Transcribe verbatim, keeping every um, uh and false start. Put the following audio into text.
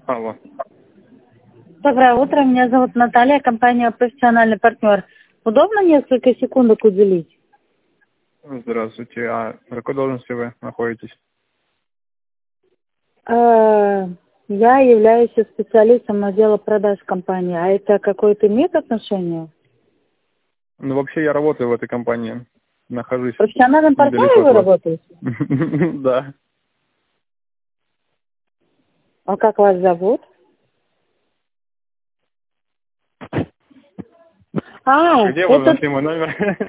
Алло. Доброе утро, меня зовут Наталья, компания «Профессиональный партнер». Удобно несколько секундок уделить? Здравствуйте. А на какой должности вы находитесь? Э, Я являюсь специалистом отдела продаж компании. А это какое-то имеет отношение? Ну, вообще, я работаю в этой компании. Нахожусь Профессиональным недалеко партнером от вы вас. работаете? Да. А как вас зовут? А, Где вы это нашли мой номер?